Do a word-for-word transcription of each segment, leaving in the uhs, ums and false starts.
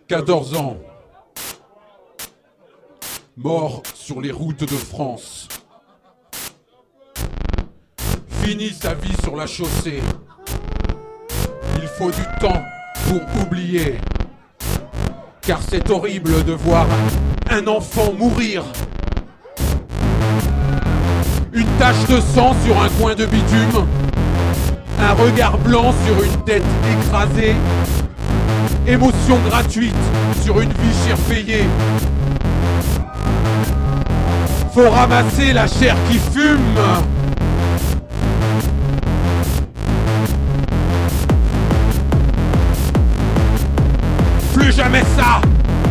quatorze ans. Mort sur les routes de France. Finit sa vie sur la chaussée. Il faut du temps pour oublier. Car c'est horrible de voir un enfant mourir. Une tache de sang sur un coin de bitume. Un regard blanc sur une tête écrasée. Émotion gratuite sur une vie chère payée. Faut ramasser la chair qui fume. Plus jamais ça.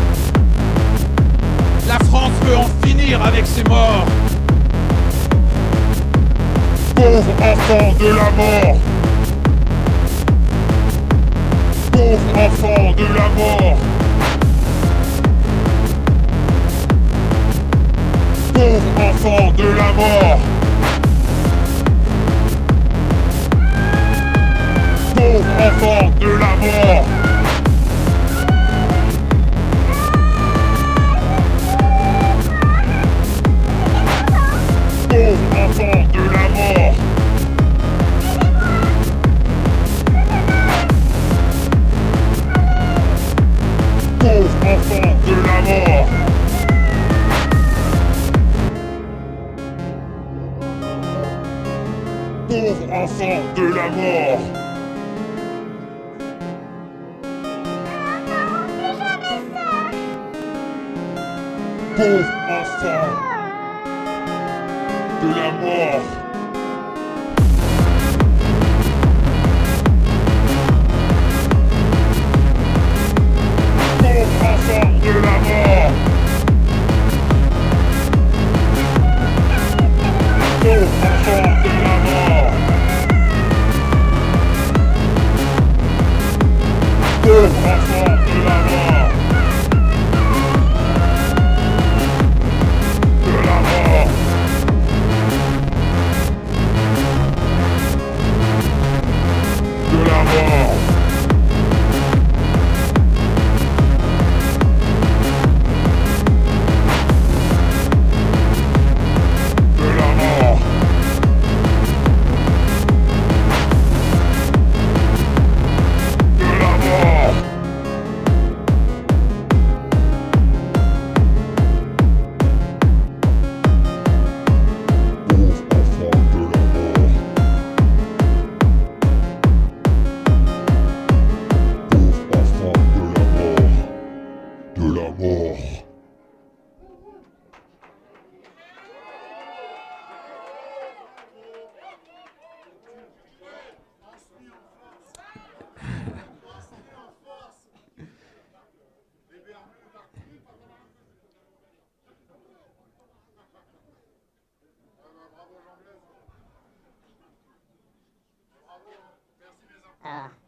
La France veut en finir avec ses morts. Pauvre enfant de la mort. Pauvre enfant de la mort. Pauvre enfant de la mort. Pauvre enfant de la mort. Pauvre enfant de la mort. Pauvre enfant de la mort. Pauvre enfant de la mort. Pauvre enfant de la mort. Pauvre enfant de la mort. Pauvre enfant de la mort. Pauvre enfant de la mort. De la mort. De la mort. De la mort. De la mort. Pauvre enfant de la mort. Pauvre enfant de la mort. De la mort. Ah.